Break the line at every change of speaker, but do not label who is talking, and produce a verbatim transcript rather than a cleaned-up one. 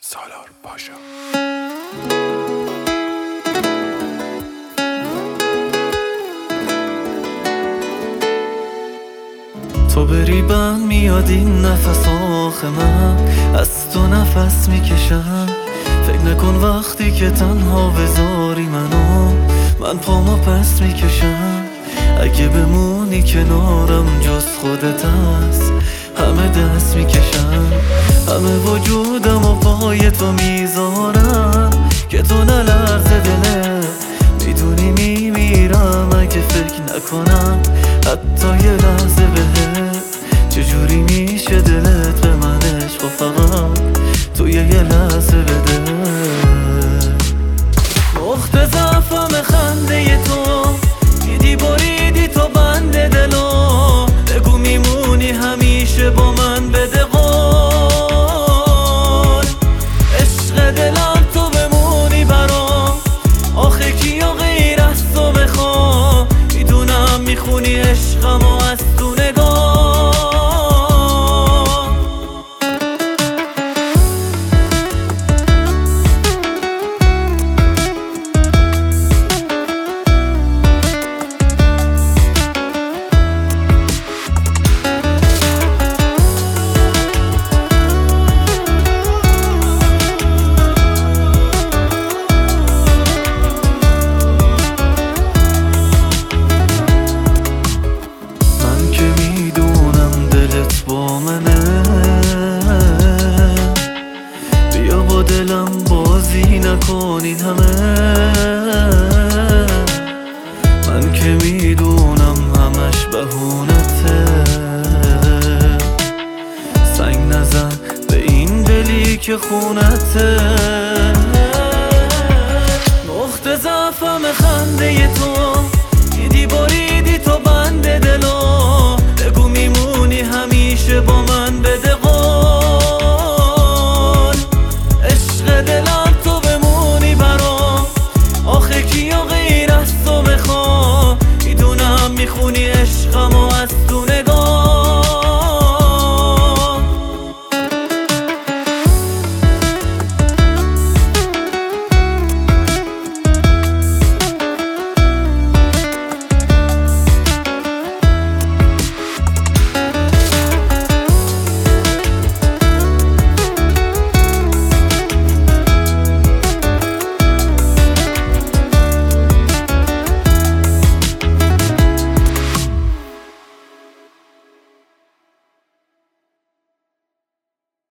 سالار پاشا.
تو بری بند میاد این نفس آخه من از تو نفس میکشم. فکر نکن وقتی که تنها بذاری منو من پامو پس میکشم. اگه بمونی کنارم جز خودت هست همه دست میکشم. همه وجودم و پای تو میذارم که تو نلرزه دله. میدونی میمیرم اگه فکر نکنم حتی یه لحظه بهت. چجوری میشه دلت به من عشق و فقط تو یه لحظه بده. نقطه ضعفم خنده تو دیدی بریدی تو بند دلو. بگو میمونی همیشه با من بده قول. عشق دلم تو بمونی برام آخه کیا غیر از تو بخوام. میدونم میخونی عشقم و از تو نگاه. بیا با دلم بازی نکنین همه. من که میدونم همش بهونته. سنگ نزن به این دلی که خونته. نقطه ضعفم خنده تو دیدی بریدی تو بند دلو.